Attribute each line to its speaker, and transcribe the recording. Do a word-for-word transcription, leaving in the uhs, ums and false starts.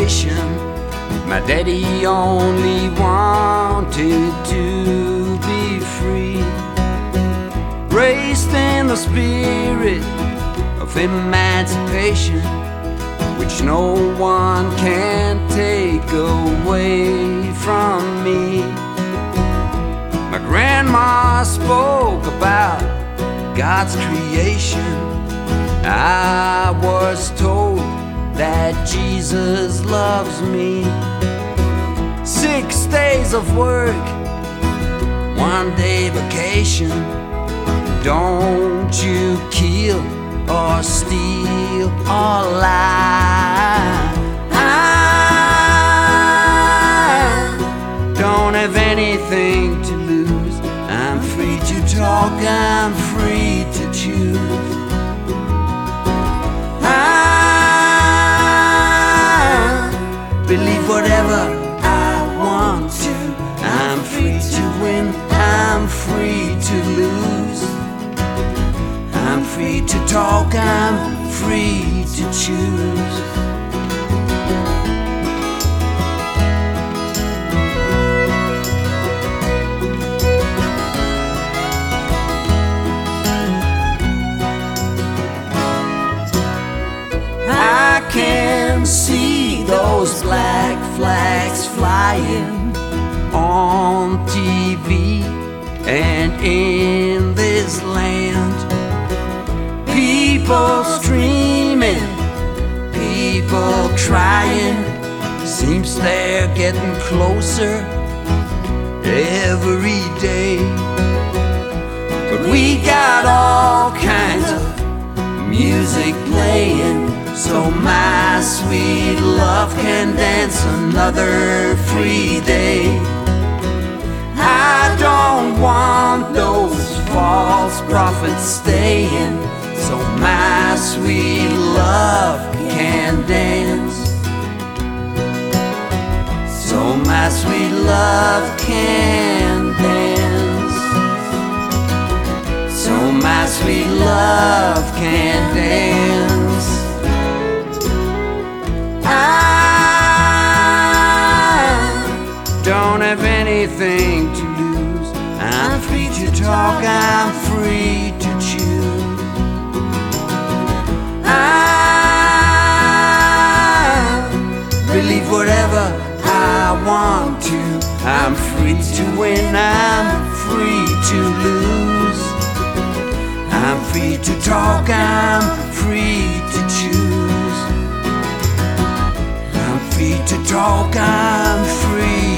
Speaker 1: emancipation. My daddy only wanted to be free, raised in the spirit of emancipation, which no one can take away from me. My grandma spoke about God's creation. I was told that Jesus loves me. Six days of work, one day vacation. Don't you kill or steal or lie. I don't have anything to lose. I'm free to talk, I'm free to choose. I believe whatever I want to. I'm free to win, I'm free to lose. I'm free to talk, I'm free to choose. I can see those black flags flying on T V and in this land. People screaming, people crying. Seems they're getting closer every day. But we got all kinds of music playing, so my sweet love can dance another free day. I don't want those false prophets staying, so my sweet love can dance. So my sweet love can dance. So my sweet love can dance. I don't have anything to lose. I'm free to talk, I'm free to choose. I believe whatever I want to. I'm free to win, I'm free to lose. I'm free to talk, I'm free to choose. I'm free to talk, I'm free